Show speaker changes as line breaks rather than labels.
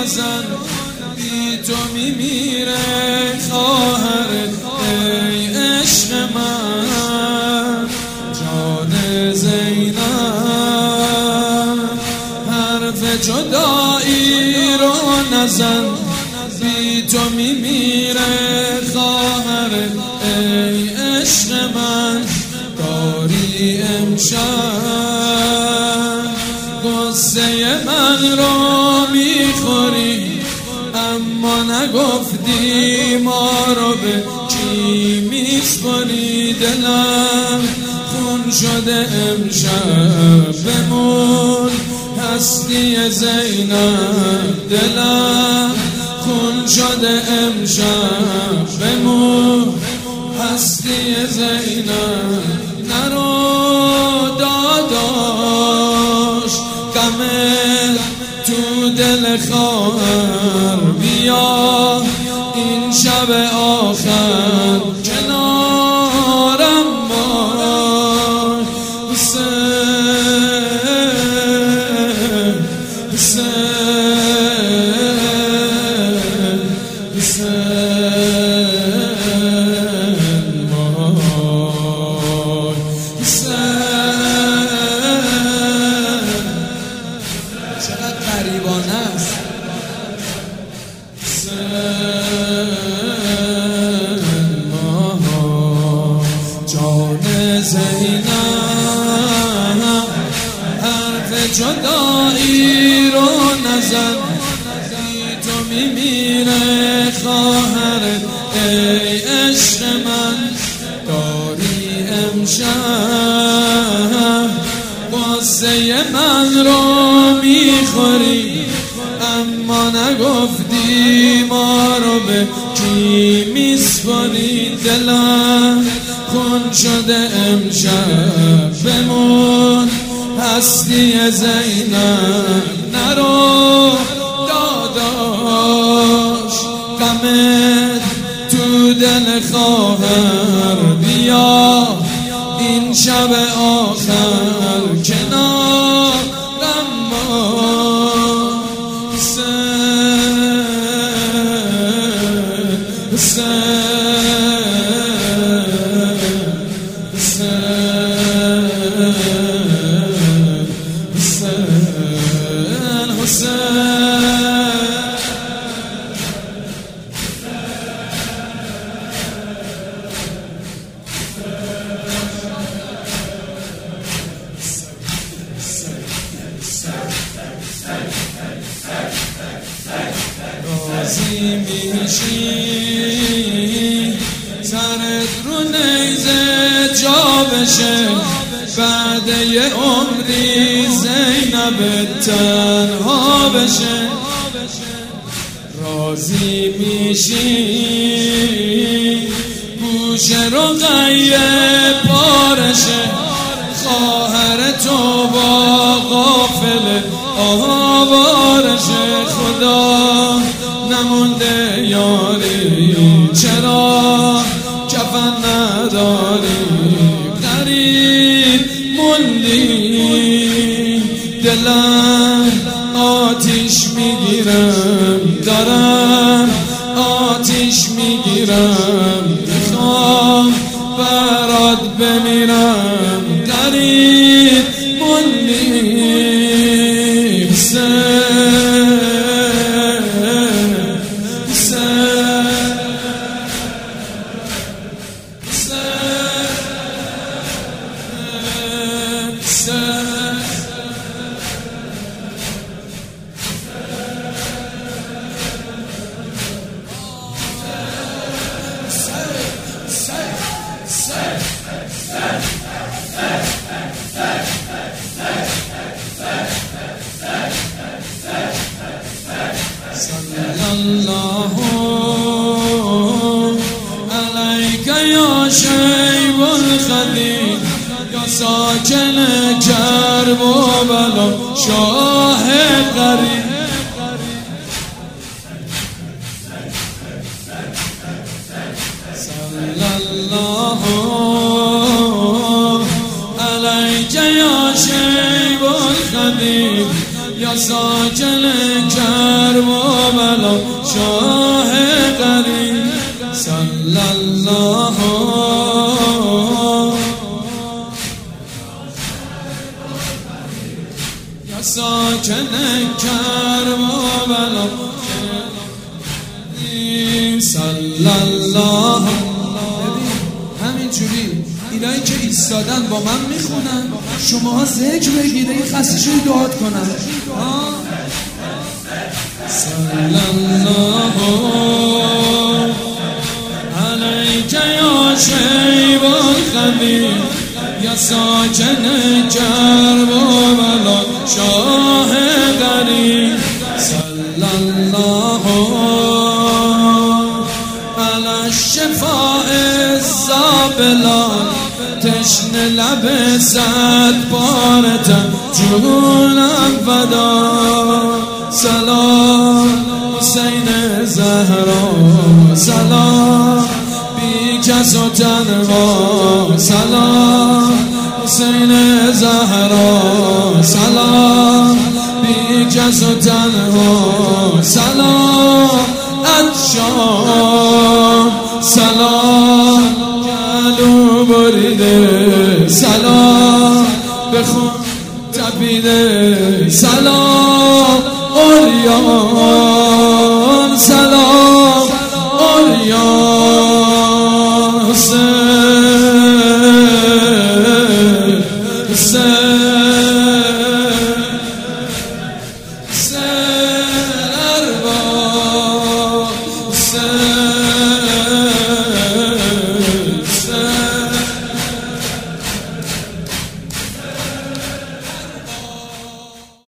نزن، بی تو میمیره خواهر ای عشق من. جان زینب حرف جدایی رو نزن، بی تو میمیره خواهر ای عشق من. داری امشب قصه من رو میخوری، اما نگفتی ما رو به چی میسپاری. دلم خون شده امشب بمون، هستی زینب. دلم خون شده امشب بمون، هستی زینب. نرو داداش غم تو دل خواهر، بیا این شب آخر کنارم باش. حسین حسین حسین چقدر غریبانه است. جان زینب حرف جدایی رو نزن، بی تو میمیره خواهر ای عشق من. داری امشب قصه من رو میخوری، اما نگفتی ما رو به کی میسپاری. دلم خون شده امشب بمون، هستی زینب. نرو داداش غمت تو دل خواهر، بیا این شب آخر کنارم باش. حسین حسین حسین حسین. راضی میشی سرت رو نیزه جا بشه، بعد یه عمری زینب تنها بشه. راضی میشی گوشه رقیه پارشه، خواهر تو با غافل آوارشه. خدا نمونده یاری، چرا کفن نداری؟ غریب موندی، دلم آتیش میگیرم، دارم آتیش میگیرم، میخوام برات بمیرم. غریب موندی. الله علیک یا شیب الخدیج، یا ساکن کرب و بلا، شاه غریب. صلی الله علیک یا شیب الخدیج، یا ساکن کرب و شاه غریب صلی الله یا ساکن کربلا صلی الله. همینجوری اینایی که ایستادن با من میخونن، شما ذکر بگید، این خستشو دعات کنن. صلی الله علیک یا شیب الخدیر یا ساکن کربلا شاه غریب صلی الله علی الشفاء الزابلان تشنه لب صد بارتم جونم فدا. سلام حسین زهرا سلام بی کس و تنها سلام حسین زهرا سلام بی کس و تنها سلام ادشام سلام گلو بریده سلام بخون تپیده سلام اولیان سلام اولیان حسین حسین ارباب حسین